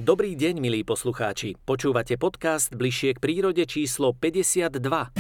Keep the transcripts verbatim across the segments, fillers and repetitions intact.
Dobrý deň, milí poslucháči. Počúvate podcast Bližšie k prírode číslo päťdesiatdva.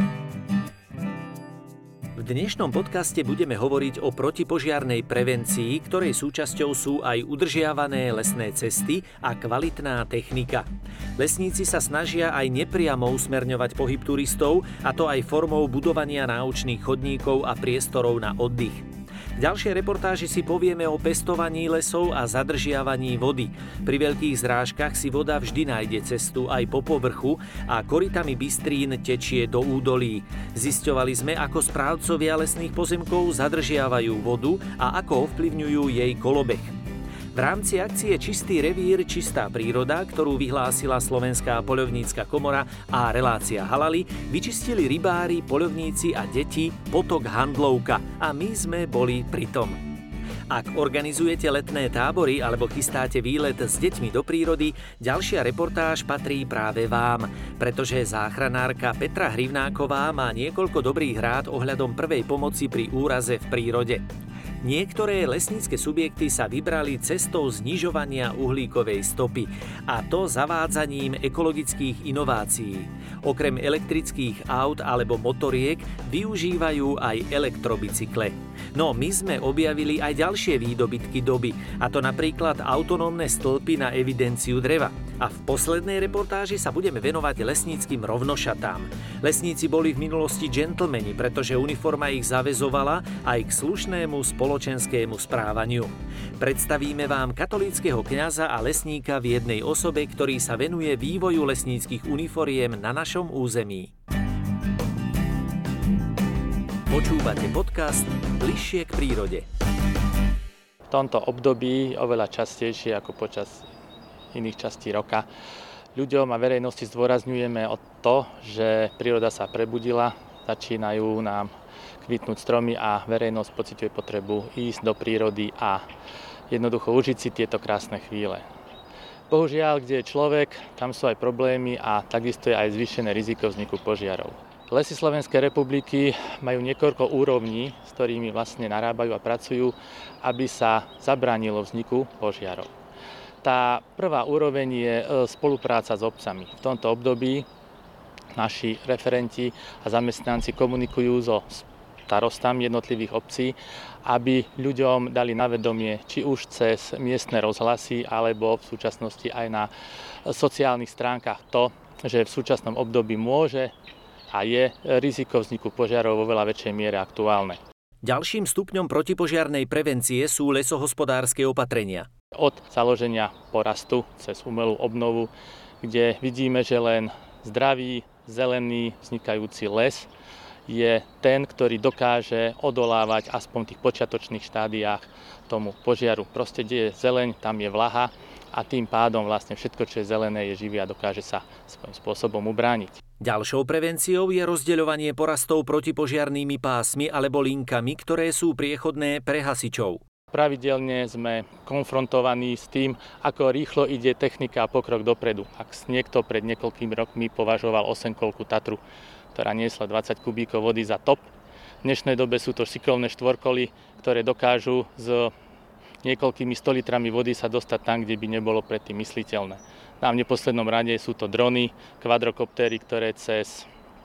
V dnešnom podcaste budeme hovoriť o protipožiarnej prevencii, ktorej súčasťou sú aj udržiavané lesné cesty a kvalitná technika. Lesníci sa snažia aj nepriamo usmerňovať pohyb turistov, a to aj formou budovania náučných chodníkov a priestorov na oddych. V ďalšej reportáži si povieme o pestovaní lesov a zadržiavaní vody. Pri veľkých zrážkach si voda vždy nájde cestu aj po povrchu a korytami bystrín tečie do údolí. Zisťovali sme, ako správcovia lesných pozemkov zadržiavajú vodu a ako ovplyvňujú jej kolobeh. V rámci akcie Čistý revír, čistá príroda, ktorú vyhlásila Slovenská poľovnícka komora a relácia Halali, vyčistili rybári, poľovníci a deti potok Handlovka a my sme boli pri tom. Ak organizujete letné tábory alebo chystáte výlet s deťmi do prírody, ďalšia reportáž patrí práve vám, pretože záchranárka Petra Hrivnáková má niekoľko dobrých rád ohľadom prvej pomoci pri úraze v prírode. Niektoré lesnícke subjekty sa vybrali cestou znižovania uhlíkovej stopy, a to zavádzaním ekologických inovácií. Okrem elektrických aut alebo motoriek využívajú aj elektrobicykle. No my sme objavili aj ďalšie výdobytky doby, a to napríklad autonómne stĺpy na evidenciu dreva. A v poslednej reportáži sa budeme venovať lesníckym rovnošatám. Lesníci boli v minulosti džentlmeni, pretože uniforma ich zaväzovala aj k slušnému spoločenskému správaniu. Predstavíme vám katolíckeho kňaza a lesníka v jednej osobe, ktorý sa venuje vývoju lesníckych uniforiem na našom území. Počúvate podcast Bližšie k prírode. V tomto období oveľa častejšie ako počas iných častí roka ľuďom a verejnosti zdôrazňujeme o to, že príroda sa prebudila, začínajú nám kvitnúť stromy a verejnosť pociťuje potrebu ísť do prírody a jednoducho užiť si tieto krásne chvíle. Bohužiaľ, kde je človek, tam sú aj problémy a takisto je aj zvýšené riziko vzniku požiarov. Lesy Slovenskej republiky majú niekoľko úrovní, s ktorými vlastne narábajú a pracujú, aby sa zabránilo vzniku požiarov. Tá prvá úroveň je spolupráca s obcami. V tomto období naši referenti a zamestnanci komunikujú so starostami jednotlivých obcí, aby ľuďom dali na vedomie, či už cez miestne rozhlasy, alebo v súčasnosti aj na sociálnych stránkach to, že v súčasnom období môže a je riziko vzniku požiarov vo veľa väčšej miere aktuálne. Ďalším stupňom protipožiarnej prevencie sú lesohospodárske opatrenia. Od založenia porastu cez umelú obnovu, kde vidíme, že len zdravý, zelený, vznikajúci les je ten, ktorý dokáže odolávať aspoň v tých počiatočných štádiách tomu požiaru. Proste, kde je zeleň, tam je vlaha a tým pádom vlastne všetko, čo je zelené, je živé a dokáže sa svojím spôsobom ubrániť. Ďalšou prevenciou je rozdeľovanie porastov protipožiarnými pásmi alebo linkami, ktoré sú priechodné pre hasičov. Pravidelne sme konfrontovaní s tým, ako rýchlo ide technika a pokrok dopredu. Ak niekto pred niekoľkými rokmi považoval osemkolku Tatru, ktorá niesla dvadsať kubíkov vody za top, v dnešnej dobe sú to šikovné štvorkoly, ktoré dokážu s niekoľkými sto litrami vody sa dostať tam, kde by nebolo predtým mysliteľné. A v neposlednom rade sú to drony, kvadrokoptéry, ktoré cez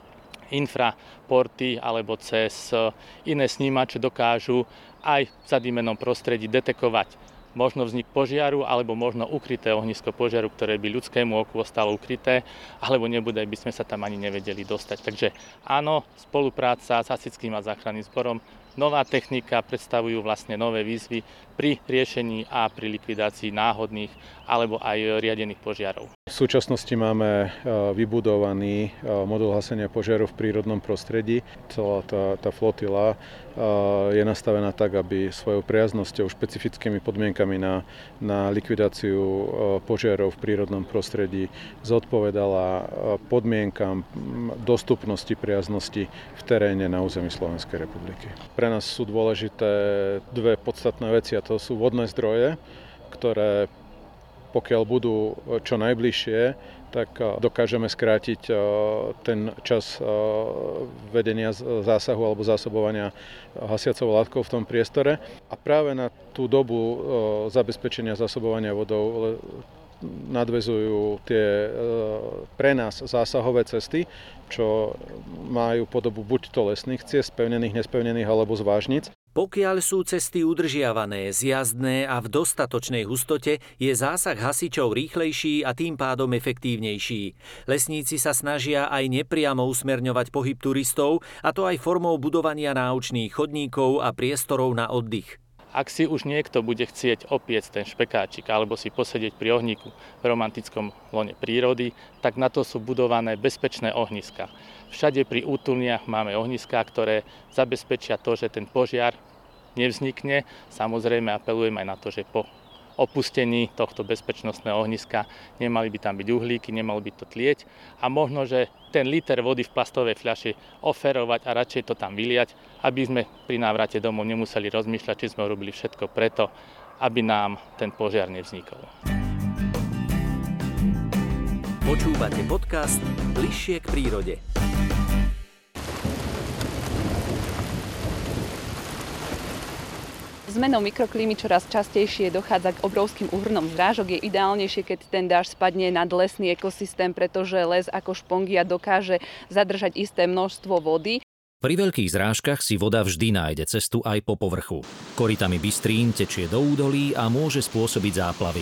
infraporty alebo cez iné snímače dokážu aj v zadýmenom prostredí detekovať možno vznik požiaru alebo možno ukryté ohnisko požiaru, ktoré by ľudskému oku ostalo ukryté, alebo nebude, by sme sa tam ani nevedeli dostať. Takže áno, spolupráca s hasičským a záchranným zborom, nová technika predstavujú vlastne nové výzvy pri riešení a pri likvidácii náhodných alebo aj riadených požiarov. V súčasnosti máme vybudovaný modul hasenia požiarov v prírodnom prostredí. Celá tá, tá flotila je nastavená tak, aby svojou priaznosťou, špecifickými podmienkami na, na likvidáciu požiarov v prírodnom prostredí zodpovedala podmienkam dostupnosti priaznosti v teréne na území Slovenskej republiky. Pre nás sú dôležité dve podstatné veci, a to sú vodné zdroje, ktoré pokiaľ budú čo najbližšie, tak dokážeme skrátiť ten čas vedenia zásahu alebo zásobovania hasiacou látkou v tom priestore. A práve na tú dobu zabezpečenia zásobovania vodou nadväzujú tie pre nás zásahové cesty, čo majú podobu buď to lesných ciest, spevnených, nespevnených alebo zvážnic. Pokiaľ sú cesty udržiavané, zjazdné a v dostatočnej hustote, je zásah hasičov rýchlejší a tým pádom efektívnejší. Lesníci sa snažia aj nepriamo usmerňovať pohyb turistov, a to aj formou budovania náučných chodníkov a priestorov na oddych. Ak si už niekto bude chcieť opiecť ten špekáčik alebo si posedieť pri ohníku v romantickom lone prírody, tak na to sú budované bezpečné ohniská. Všade pri útulniach máme ohniská, ktoré zabezpečia to, že ten požiar nevznikne. Samozrejme apelujem aj na to, že po opustení tohto bezpečnostného ohniska nemali by tam byť uhlíky, nemalo by to tlieť a možno, že ten liter vody v plastovej fľaši oferovať a radšej to tam vyliať, aby sme pri návrate domov nemuseli rozmýšľať, či sme urobili všetko preto, aby nám ten požiar nevznikol. Počúvate podcast Bližšie k prírode. Zmenou mikroklímy čoraz častejšie dochádza k obrovským úhrnom zrážok. Je ideálnejšie, keď ten dážď spadne nad lesný ekosystém, pretože les ako špongia dokáže zadržať isté množstvo vody. Pri veľkých zrážkach si voda vždy nájde cestu aj po povrchu. Korytami bystrín tečie do údolí a môže spôsobiť záplavy.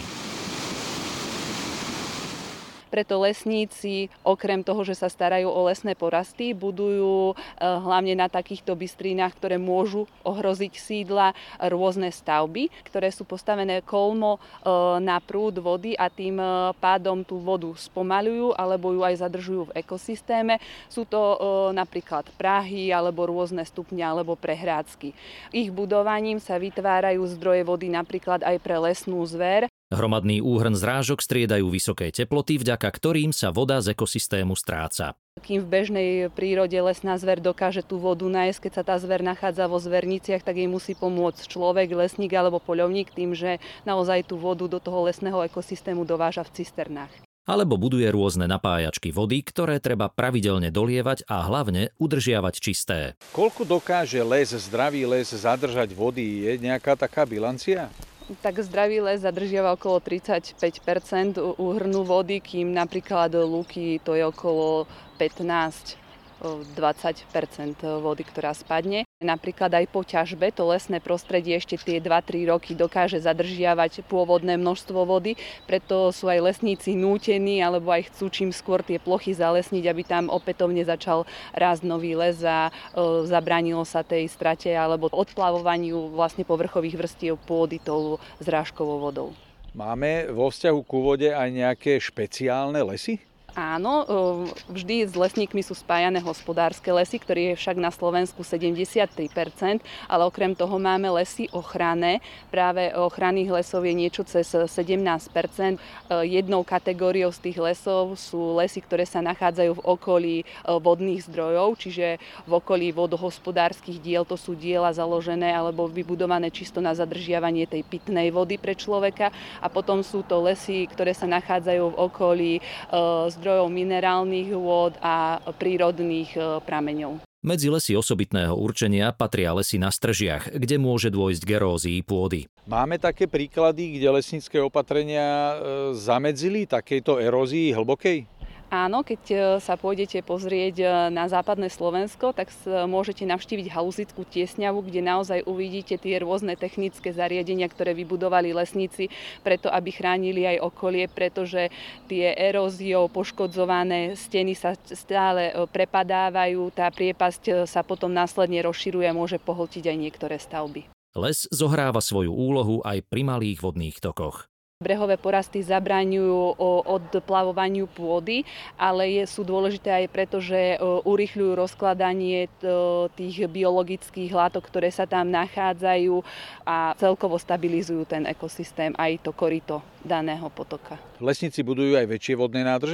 Preto lesníci, okrem toho, že sa starajú o lesné porasty, budujú hlavne na takýchto bystrínach, ktoré môžu ohroziť sídla, rôzne stavby, ktoré sú postavené kolmo na prúd vody a tým pádom tú vodu spomaľujú alebo ju aj zadržujú v ekosystéme. Sú to napríklad práhy alebo rôzne stupne alebo prehrádzky. Ich budovaním sa vytvárajú zdroje vody napríklad aj pre lesnú zver. Hromadný úhrn zrážok striedajú vysoké teploty, vďaka ktorým sa voda z ekosystému stráca. Kým v bežnej prírode lesná zver dokáže tú vodu nájsť, keď sa tá zver nachádza vo zverniciach, tak jej musí pomôcť človek, lesník alebo poľovník tým, že naozaj tú vodu do toho lesného ekosystému dováža v cisternách. Alebo buduje rôzne napájačky vody, ktoré treba pravidelne dolievať a hlavne udržiavať čisté. Koľko dokáže les, zdravý les zadržať vody? Je nejaká taká bilancia? Tak zdravý les zadržiava okolo tridsaťpäť percent úhrnu vody, kým napríklad lúky to je okolo pätnásť až dvadsať percent vody, ktorá spadne. Napríklad aj po ťažbe to lesné prostredie ešte tie dva tri roky dokáže zadržiavať pôvodné množstvo vody, preto sú aj lesníci nútení alebo aj chcú čím skôr tie plochy zalesniť, aby tam opätovne začal rásť nový les a e, zabránilo sa tej strate alebo odplavovaniu vlastne povrchových vrstiev pôdy tou zrážkovou vodou. Máme vo vzťahu ku vode aj nejaké špeciálne lesy? Áno, vždy s lesníkmi sú spájané hospodárske lesy, ktorých je však na Slovensku sedemdesiattri percent, ale okrem toho máme lesy ochranné. Práve ochranných lesov je niečo cez sedemnásť percent. Jednou kategóriou z tých lesov sú lesy, ktoré sa nachádzajú v okolí vodných zdrojov, čiže v okolí vodohospodárskych diel, to sú diela založené alebo vybudované čisto na zadržiavanie tej pitnej vody pre človeka. A potom sú to lesy, ktoré sa nachádzajú v okolí zdrojov minerálnych vôd a prírodných prameňov. Medzi lesy osobitného určenia patria lesy na stržiach, kde môže dôjsť k erózii pôdy. Máme také príklady, kde lesnícke opatrenia zamedzili takejto erózii hlbokej? Áno, keď sa pôjdete pozrieť na západné Slovensko, tak môžete navštíviť Haluzickú tiesňavu, kde naozaj uvidíte tie rôzne technické zariadenia, ktoré vybudovali lesníci, preto aby chránili aj okolie, pretože tie eróziou poškodzované steny sa stále prepadávajú, tá priepasť sa potom následne rozširuje a môže pohltiť aj niektoré stavby. Les zohráva svoju úlohu aj pri malých vodných tokoch. Brehové porasty zabraňujú odplavovaniu pôdy, ale sú dôležité aj preto, že urýchľujú rozkladanie tých biologických látok, ktoré sa tam nachádzajú a celkovo stabilizujú ten ekosystém, aj to koryto daného potoka. Lesníci budujú aj väčšie vodné nádrže?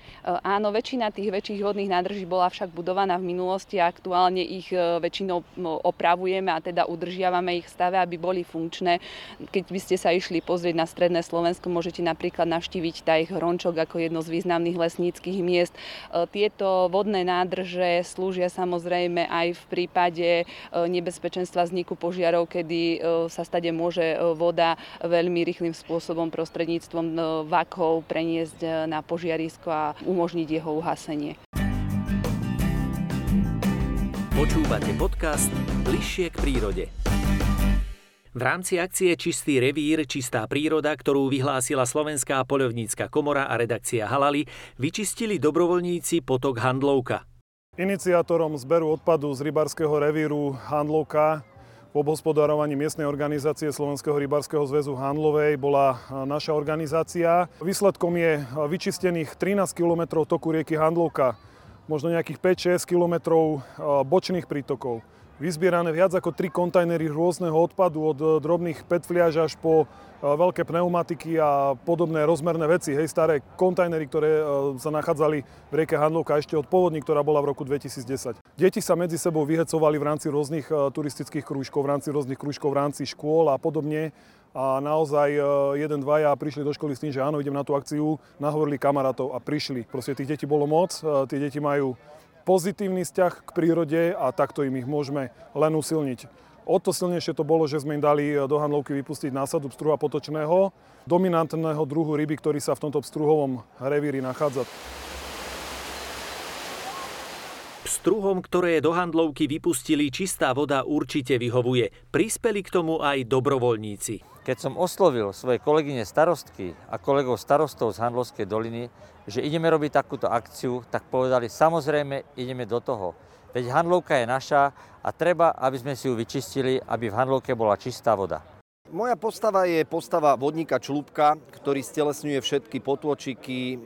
Áno, väčšina tých väčších vodných nádrží bola však budovaná v minulosti a aktuálne ich väčšinou opravujeme a teda udržiavame ich v stave, aby boli funkčné. Keď by ste sa išli pozrieť na stredné Slovensko, môžete napríklad navštíviť Tajh Hrončok ako jedno z významných lesníckych miest. Tieto vodné nádrže slúžia samozrejme aj v prípade nebezpečenstva vzniku požiarov, kedy sa stade môže voda veľmi rýchlym spôsobom prostredníctvom vakov preniesť na požiarisko a umožniť jeho uhasenie. Počúvate podcast Bližšie k prírode. V rámci akcie Čistý revír, čistá príroda, ktorú vyhlásila Slovenská poľovnícka komora a redakcia Halali, vyčistili dobrovoľníci potok Handlovka. Iniciátorom zberu odpadu z rybárskeho revíru Handlovka v obhospodarovaní miestnej organizácie Slovenského rybárskeho zväzu Handlovej bola naša organizácia. Výsledkom je vyčistených trinásť kilometrov toku rieky Handlovka, možno nejakých päť šesť kilometrov bočných prítokov. Vyzbierané viac ako tri kontajnery rôzneho odpadu od drobných petfliaž až po veľké pneumatiky a podobné rozmerné veci. Hej, staré kontajnery, ktoré sa nachádzali v rieke Handlovka ešte od povodní, ktorá bola v roku dvetisícdesať. Deti sa medzi sebou vyhecovali v rámci rôznych turistických krúžkov, v rámci rôznych krúžkov, v rámci škôl a podobne. A naozaj jeden, dvaja prišli do školy s tým, že áno, idem na tú akciu, nahovorili kamarátov a prišli. Proste tých detí bolo moc, tie deti majú pozitívny vzťah k prírode a takto im ich môžeme len usilniť. O to silnejšie to bolo, že sme im dali do Handlovky vypustiť násadu pstruha potočného, dominantného druhu ryby, ktorý sa v tomto pstruhovom revíri nachádza. Pstruhom, ktoré do Handlovky vypustili, čistá voda určite vyhovuje. Prispeli k tomu aj dobrovoľníci. Keď som oslovil svoje kolegyne starostky a kolegov starostov z Handlovskej doliny, že ideme robiť takúto akciu, tak povedali, samozrejme ideme do toho. Veď Handlovka je naša a treba, aby sme si ju vyčistili, aby v Handlovke bola čistá voda. Moja postava je postava vodníka Člúbka, ktorý stelesňuje všetky potôčiky,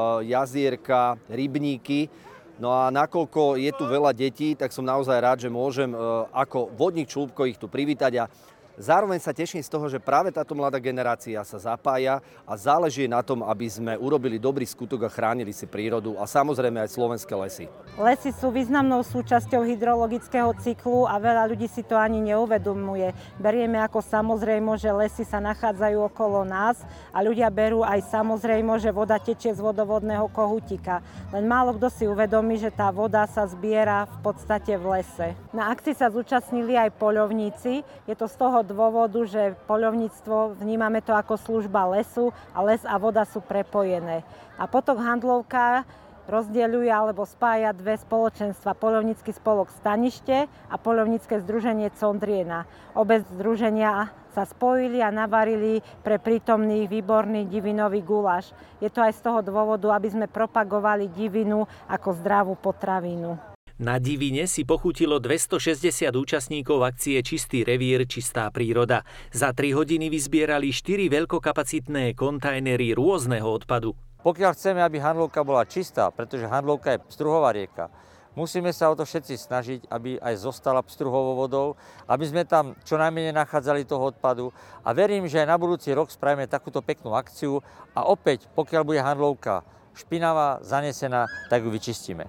jazierka, rybníky. No a nakoľko je tu veľa detí, tak som naozaj rád, že môžem ako vodník Člúbko ich tu privítať a zároveň sa teším z toho, že práve táto mladá generácia sa zapája a záleží na tom, aby sme urobili dobrý skutok a chránili si prírodu a samozrejme aj slovenské lesy. Lesy sú významnou súčasťou hydrologického cyklu a veľa ľudí si to ani neuvedomuje. Berieme ako samozrejmo, že lesy sa nachádzajú okolo nás a ľudia berú aj samozrejmo, že voda tečie z vodovodného kohútika. Len málo kto si uvedomí, že tá voda sa zbiera v podstate v lese. Na akcii sa zúčastnili aj poľovníci. Je to z toho dôvodu, že poľovníctvo vnímame to ako služba lesu a les a voda sú prepojené. A potok Handlovka rozdeľuje alebo spája dve spoločenstva. Poľovnícky spolok Stanište a poľovnícke združenie Condriena. Obe združenia sa spojili a navarili pre prítomných výborný divinový guláš. Je to aj z toho dôvodu, aby sme propagovali divinu ako zdravú potravinu. Na divine si pochutilo dvestošesťdesiat účastníkov akcie Čistý revír, čistá príroda. Za tri hodiny vyzbierali štyri veľkokapacitné kontajnery rôzneho odpadu. Pokiaľ chceme, aby Handlovka bola čistá, pretože Handlovka je pstruhová rieka, musíme sa o to všetci snažiť, aby aj zostala pstruhovou vodou, aby sme tam čo najmenej nachádzali toho odpadu. A verím, že aj na budúci rok spravíme takúto peknú akciu a opäť, pokiaľ bude Handlovka špinavá, zanesená, tak ju vyčistíme.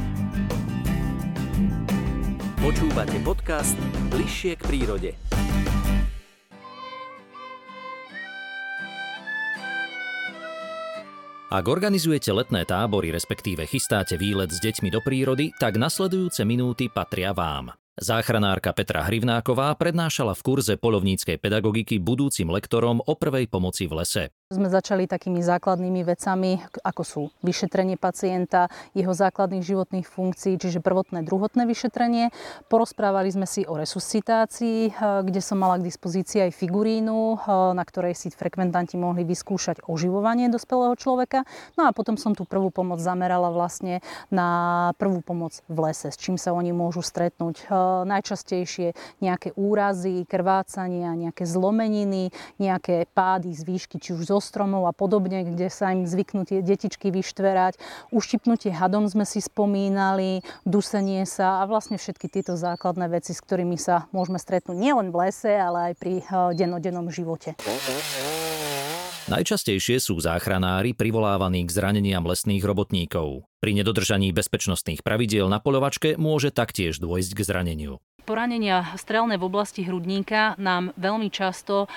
Počúvate podcast Bližšie k prírode. Ak organizujete letné tábory, respektíve chystáte výlet s deťmi do prírody, tak nasledujúce minúty patria vám. Záchranárka Petra Hrivnáková prednášala v kurze poľovníckej pedagogiky budúcim lektorom o prvej pomoci v lese. Sme začali takými základnými vecami, ako sú vyšetrenie pacienta, jeho základných životných funkcií, čiže prvotné, druhotné vyšetrenie. Porozprávali sme si o resuscitácii, kde som mala k dispozícii aj figurínu, na ktorej si frekventanti mohli vyskúšať oživovanie dospelého človeka. No a potom som tú prvú pomoc zamerala vlastne na prvú pomoc v lese, s čím sa oni môžu stretnúť. Najčastejšie nejaké úrazy, krvácania, nejaké zlomeniny, nejaké pády z výšky, či už zo stromov a podobne, kde sa im zvyknú tie detičky vyštverať. Uštipnutie hadom sme si spomínali, dusenie sa a vlastne všetky tieto základné veci, s ktorými sa môžeme stretnúť nielen v lese, ale aj pri dennodennom živote. Najčastejšie sú záchranári privolávaní k zraneniam lesných robotníkov. Pri nedodržaní bezpečnostných pravidiel na poľovačke môže taktiež dôjsť k zraneniu. Poranenia strelné v oblasti hrudníka nám veľmi často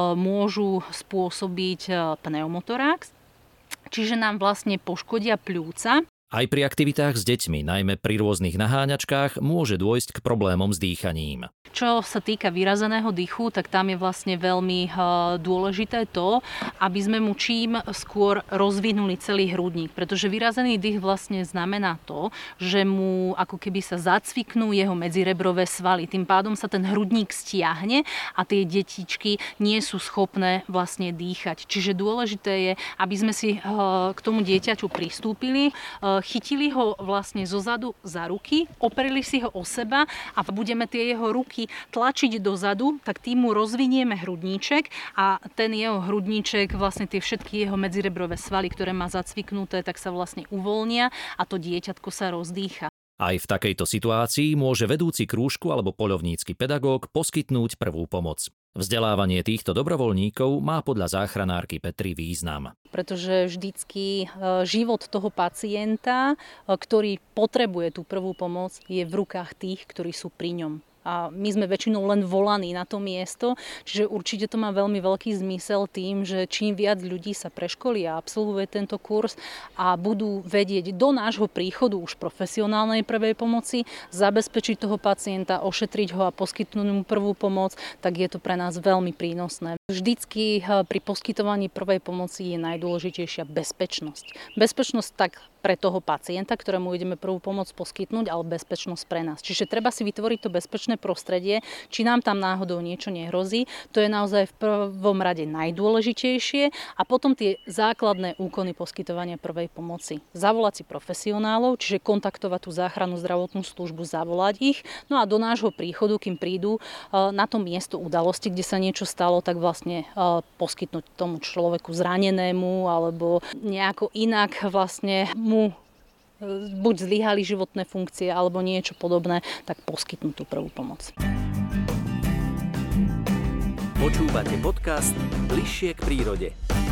môžu spôsobiť pneumotorax, čiže nám vlastne poškodia pľúca. Aj pri aktivitách s deťmi, najmä pri rôznych naháňačkách, môže dôjsť k problémom s dýchaním. Čo sa týka vyrazeného dychu, tak tam je vlastne veľmi dôležité to, aby sme mu čím skôr rozvinuli celý hrudník. Pretože vyrazený dých vlastne znamená to, že mu ako keby sa zacviknú jeho medzirebrové svaly. Tým pádom sa ten hrudník stiahne a tie detičky nie sú schopné vlastne dýchať. Čiže dôležité je, aby sme si k tomu dieťaťu pristúpili, chytili ho vlastne zozadu za ruky, opreli si ho o seba a budeme tie jeho ruky tlačiť dozadu, tak tým mu rozvinieme hrudníček a ten jeho hrudníček, vlastne tie všetky jeho medzirebrové svaly, ktoré má zacviknuté, tak sa vlastne uvoľnia a to dieťatko sa rozdýcha. Aj v takejto situácii môže vedúci krúžku alebo poľovnícky pedagóg poskytnúť prvú pomoc. Vzdelávanie týchto dobrovoľníkov má podľa záchranárky Petry význam. Pretože vždycky život toho pacienta, ktorý potrebuje tú prvú pomoc, je v rukách tých, ktorí sú pri ňom. A my sme väčšinou len volaní na to miesto, čiže určite to má veľmi veľký zmysel tým, že čím viac ľudí sa preškolí a absolvuje tento kurz a budú vedieť do nášho príchodu už profesionálnej prvej pomoci zabezpečiť toho pacienta, ošetriť ho a poskytnúť mu prvú pomoc, tak je to pre nás veľmi prínosné. Vždycky pri poskytovaní prvej pomoci je najdôležitejšia bezpečnosť. Bezpečnosť tak pre toho pacienta, ktorému ideme prvú pomoc poskytnúť, ale bezpečnosť pre nás. Čiže treba si vytvoriť to bezpečné prostredie, či nám tam náhodou niečo nehrozí. To je naozaj v prvom rade najdôležitejšie a potom tie základné úkony poskytovania prvej pomoci. Zavolať si profesionálov, čiže kontaktovať tú záchrannú zdravotnú službu, zavolať ich, no a do nášho príchodu, kým prídu na to miesto udalosti, kde sa niečo stalo, tak vlastne poskytnúť tomu človeku zranenému alebo nejako inak vlastne mu buď zlyhali životné funkcie alebo niečo podobné, tak poskytnú tú prvú pomoc. Počúvate podcast Bližšie k prírode.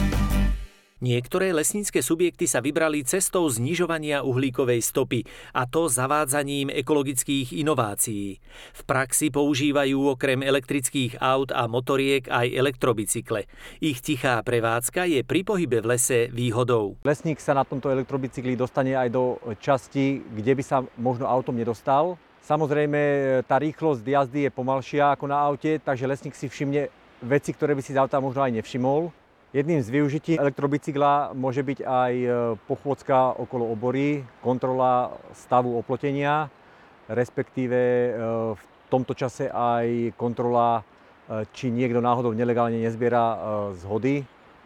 Niektoré lesnícke subjekty sa vybrali cestou znižovania uhlíkovej stopy, a to zavádzaním ekologických inovácií. V praxi používajú okrem elektrických aut a motoriek aj elektrobicykle. Ich tichá prevádzka je pri pohybe v lese výhodou. Lesník sa na tomto elektrobicykli dostane aj do časti, kde by sa možno autom nedostal. Samozrejme, tá rýchlosť jazdy je pomalšia ako na aute, takže lesník si všimne veci, ktoré by si z auta možno aj nevšimol. Jedným z využití elektrobicykla môže byť aj pochôdzka okolo obory, kontrola stavu oplotenia, respektíve v tomto čase aj kontrola, či niekto náhodou nelegálne nezbiera zhody.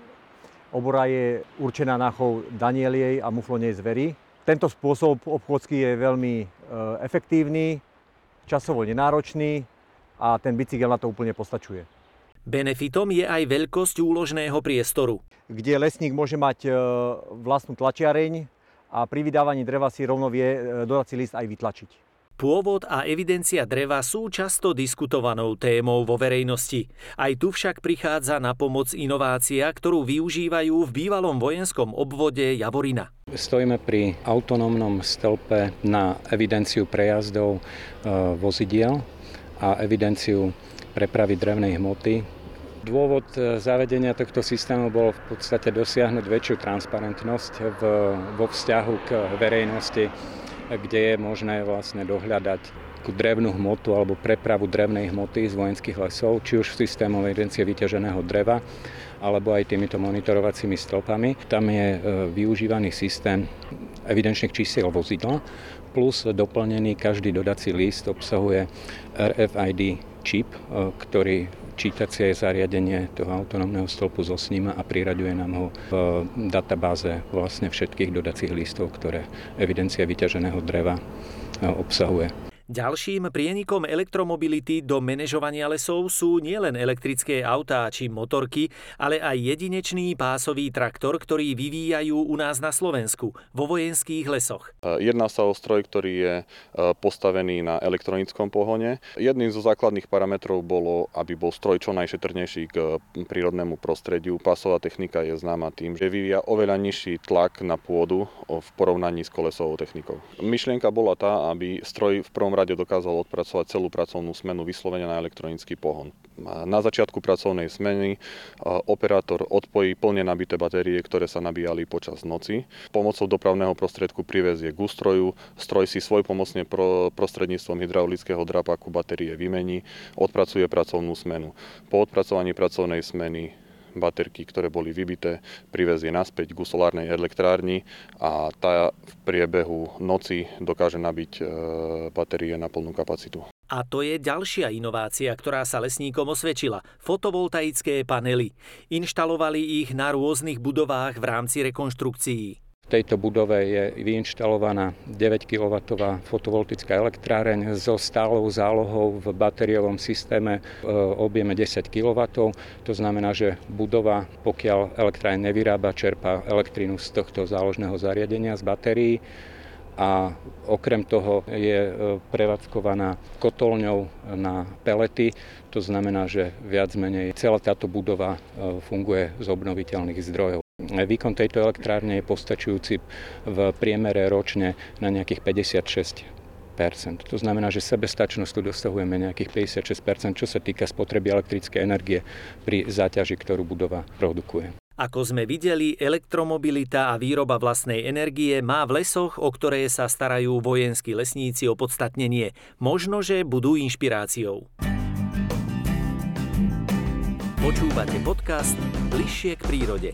Obora je určená na chov danieliej a muflonej zvery. Tento spôsob obchôdzky je veľmi efektívny, časovo nenáročný a ten bicykel na to úplne postačuje. Benefitom je aj veľkosť úložného priestoru, kde lesník môže mať vlastnú tlačiareň a pri vydávaní dreva si rovno vie dodací list aj vytlačiť. Pôvod a evidencia dreva sú často diskutovanou témou vo verejnosti. Aj tu však prichádza na pomoc inovácia, ktorú využívajú v bývalom vojenskom obvode Javorina. Stojíme pri autonómnom stĺpe na evidenciu prejazdov vozidiel a evidenciu prepravy drevnej hmoty. Dôvod zavedenia tohto systému bol v podstate dosiahnuť väčšiu transparentnosť v, vo vzťahu k verejnosti, kde je možné vlastne dohľadať drevnú hmotu alebo prepravu drevnej hmoty z vojenských lesov, či už v systému evidencie vyťaženého dreva, alebo aj týmito monitorovacími stĺpami. Tam je využívaný systém evidenčných čísiel vozidla, plus doplnený každý dodací list obsahuje er ef í dé čip, ktorý čítacie zariadenie toho autonómneho stĺpu zosníma a priraďuje nám ho v databáze vlastne všetkých dodacích listov, ktoré evidencia vyťaženého dreva obsahuje. Ďalším prienikom elektromobility do manažovania lesov sú nielen elektrické autá či motorky, ale aj jedinečný pásový traktor, ktorý vyvíjajú u nás na Slovensku, vo vojenských lesoch. Jedná sa o stroj, ktorý je postavený na elektronickom pohone. Jedným zo základných parametrov bolo, aby bol stroj čo najšetrnejší k prírodnému prostrediu. Pásová technika je známa tým, že vyvíja oveľa nižší tlak na pôdu v porovnaní s kolesovou technikou. Myšlienka bola tá, aby stroj v prvom rade dokázal odpracovať celú pracovnú smenu vyslovene na elektronický pohon. Na začiatku pracovnej smeny operátor odpojí plne nabité batérie, ktoré sa nabíjali počas noci. Pomocou dopravného prostriedku privezie k ústroju, stroj si svojpomocne pro, prostredníctvom hydraulického drapaku batérie vymení, odpracuje pracovnú smenu. Po odpracovaní pracovnej smeny baterky, ktoré boli vybité, privezie naspäť k solárnej elektrárni a tá v priebehu noci dokáže nabiť e, batérie na plnú kapacitu. A to je ďalšia inovácia, ktorá sa lesníkom osvedčila. Fotovoltaické panely. Inštalovali ich na rôznych budovách v rámci rekonštrukcií. V tejto budove je vyinštalovaná deväť kilowattov fotovoltická elektráreň so stálou zálohou v batériovom systéme v objeme desať kilowattov. To znamená, že budova, pokiaľ elektráreň nevyrába, čerpá elektrínu z tohto záložného zariadenia, z batérií. A okrem toho je prevádzkovaná kotolňou na pelety. To znamená, že viac menej celá táto budova funguje z obnoviteľných zdrojov. Výkon tejto elektrárne je postačujúci v priemere ročne na nejakých päťdesiatšesť percent. To znamená, že sebestačnosť tu dosahujeme nejakých päťdesiatšesť percent, čo sa týka spotreby elektrickej energie pri záťaži, ktorú budova produkuje. Ako sme videli, elektromobilita a výroba vlastnej energie má v lesoch, o ktoré sa starajú vojenskí lesníci, opodstatnenie. Možno, že budú inšpiráciou. Počúvate podcast Bližšie k prírode.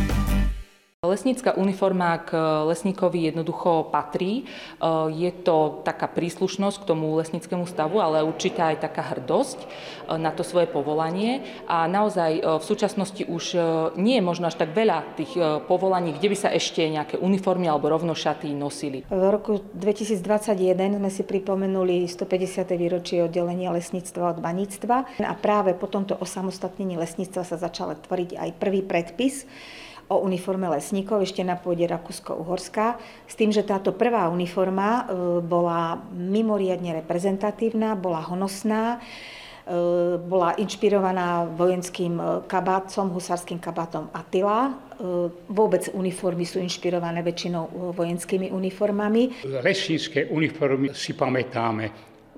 Lesnícka uniforma k lesníkovi jednoducho patrí. Je to taká príslušnosť k tomu lesníckemu stavu, ale určite aj taká hrdosť na to svoje povolanie. A naozaj v súčasnosti už nie je možno až tak veľa tých povolaní, kde by sa ešte nejaké uniformy alebo rovnošaty nosili. V roku dvetisícdvadsaťjeden sme si pripomenuli stopäťdesiate výročie oddelenia lesníctva od baníctva a práve po tomto osamostatnení lesníctva sa začal tvoriť aj prvý predpis o uniforme lesníkov ešte na pôde Rakúsko-Uhorska, s tým, že táto prvá uniforma bola mimoriadne reprezentatívna, bola honosná, bola inšpirovaná vojenským kabátom, husárskym kabátom Attila. Vôbec uniformy sú inšpirované väčšinou vojenskými uniformami. Lesnícke uniformy si pamätáme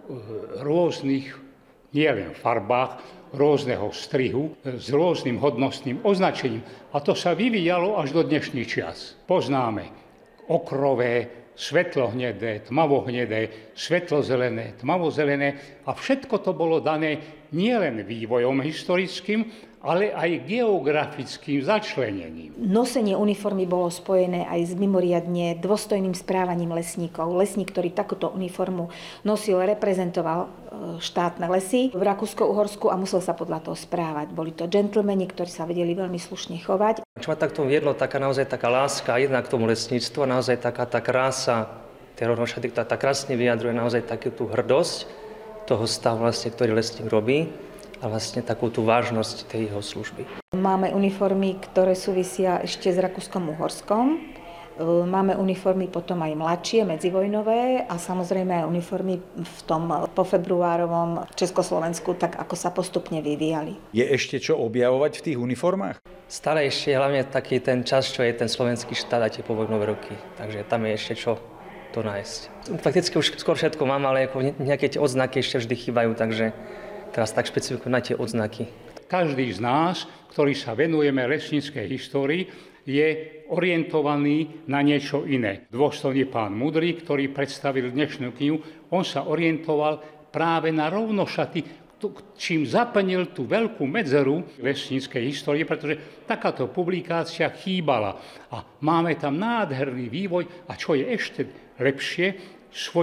rôznych, nielen farbách, rôzneho strihu s rôznym hodnostným označením. A to sa vyvíjalo až do dnešných čias. Poznáme okrové, svetlohnedé, tmavohnedé, svetlozelené, tmavozelené a všetko to bolo dané nielen vývojom historickým, ale aj geografickým začlenením. Nosenie uniformy bolo spojené aj s mimoriadne dôstojným správaním lesníkov. Lesník, ktorý takúto uniformu nosil, reprezentoval štátne lesy v Rakúsko-Uhorsku a musel sa podľa toho správať. Boli to džentlmeni, ktorí sa vedeli veľmi slušne chovať. Čo ma tak tomu viedlo, taká naozaj taká láska jedna k tomu lesníctvu, naozaj taká tá krása, tie rovnošaty, tá, tá krásne vyjadruje naozaj takú tú hrdosť toho stavu, vlastne, ktorý lesník robí. A vlastne takú tú vážnosť tej jeho služby. Máme uniformy, ktoré súvisia ešte s Rakúskom-Uhorskom. Máme uniformy potom aj mladšie, medzivojnové a samozrejme aj uniformy v tom pofebruárovom Československu, tak ako sa postupne vyvíjali. Je ešte čo objavovať v tých uniformách? Stále ešte je hlavne taký ten čas, čo je ten slovenský štát a tie povojnové roky. Takže tam je ešte čo to nájsť. Fakticky už skôr všetko mám, ale nejaké tie odznaky ešte vždy chýbajú, takže teraz tak špecifikujem na tie odznaky. Každý z nás, ktorý sa venujeme lesníckej histórii, je orientovaný na niečo iné. Dôstojný pán Mudrý, ktorý predstavil dnešnú knihu, on sa orientoval práve na rovnošaty, čím zaplnil tú veľkú medzeru lesníckej histórie, pretože takáto publikácia chýbala. A máme tam nádherný vývoj a čo je ešte lepšie, svoju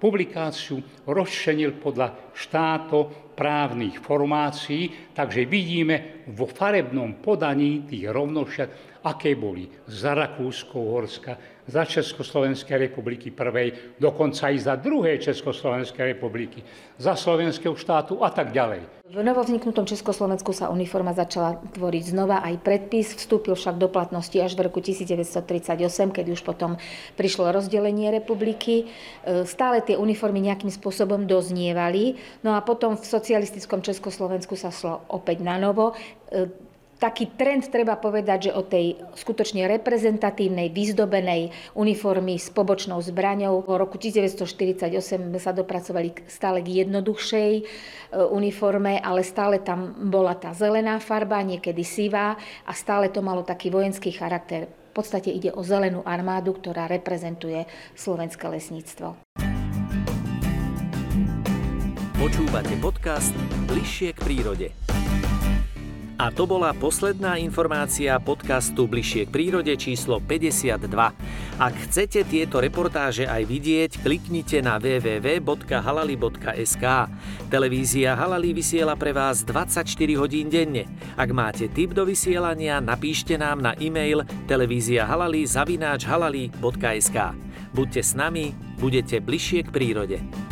publikáciu rozčlenil podľa štátoprávnych formácií, takže vidíme vo farebnom podaní tých rovnošiat, aké boli za Rakúsko-Uhorska, za Československej republiky prvej, dokonca aj za druhej Československej republiky, za Slovenského štátu a tak ďalej. V novovzniknutom Československu sa uniforma začala tvoriť znova, aj predpis vstúpil však do platnosti až v roku devätnásťtridsaťosem, keď už potom prišlo rozdelenie republiky. Stále tie uniformy nejakým spôsobom doznievali, no a potom v socialistickom Československu sa šlo opäť na novo. Taký trend treba povedať, že od tej skutočne reprezentatívnej, vyzdobenej uniformy s pobočnou zbraňou v roku devätnásťštyridsaťosem sa dopracovali stále k jednoduchšej uniforme, ale stále tam bola tá zelená farba, niekedy sivá a stále to malo taký vojenský charakter. V podstate ide o zelenú armádu, ktorá reprezentuje slovenské lesníctvo. Počúvate podcast Bližšie k prírode. A to bola posledná informácia podcastu Bližšie k prírode číslo päťdesiatdva. Ak chcete tieto reportáže aj vidieť, kliknite na w w w bodka halali bodka es ká. Televízia Halali vysiela pre vás dvadsaťštyri hodín denne. Ak máte tip do vysielania, napíšte nám na e-mail televízia halali zavináč halali bodka es ká. Buďte s nami, budete bližšie k prírode.